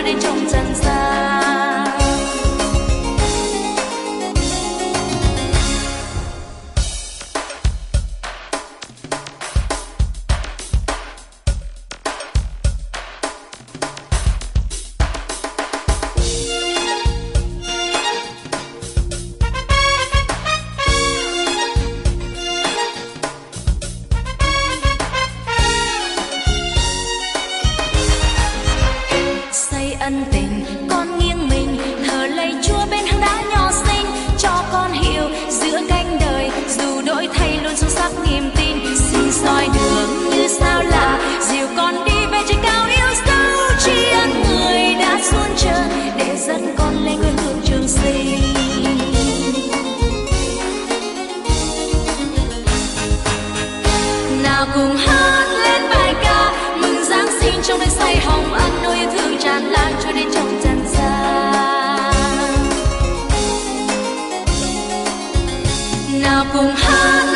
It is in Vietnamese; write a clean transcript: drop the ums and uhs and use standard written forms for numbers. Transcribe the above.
trôi đến trong trần gian. Ân tình con nghiêng mình thờ lạy Chúa bên hang đá nhỏ xinh, cho con hiểu giữa cánh đời dù đổi thay luôn sâu sắc niềm tin. Xin soi đường như sao lạ dìu con đi về trên cao yêu dấu, tri ân người đã xuống chờ để dẫn con lên quê hương trường sinh. Nào cùng hát lên bài ca mừng Giáng sinh trong đêm say hồng ân, nỗi yêu thương tràn lan trôi đến trong trần gian. Nào cùng hát